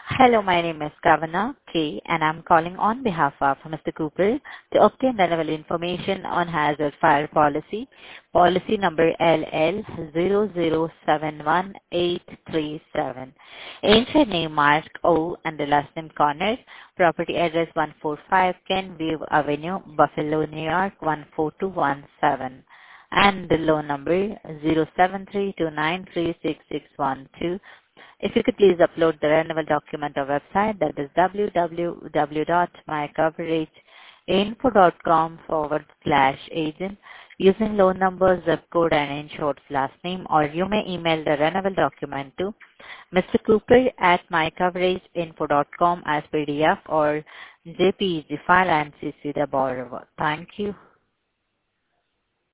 Hello, my name is Kavana K, and I'm calling on behalf of Mr. Cooper to obtain relevant information on hazard fire policy, policy number LL0071837. Ancient name Mark O and the last name Connor, property address 145 Kenview Avenue, Buffalo, New York 14217. And the loan number 07329366112. If you could please upload the renewal document on website, that is www.mycoverageinfo.com/agent using loan number, zip code, and insured's last name, or you may email the renewal document to Mr. Cooper at mycoverageinfo.com as PDF or JPEG file and CC the borrower. Thank you.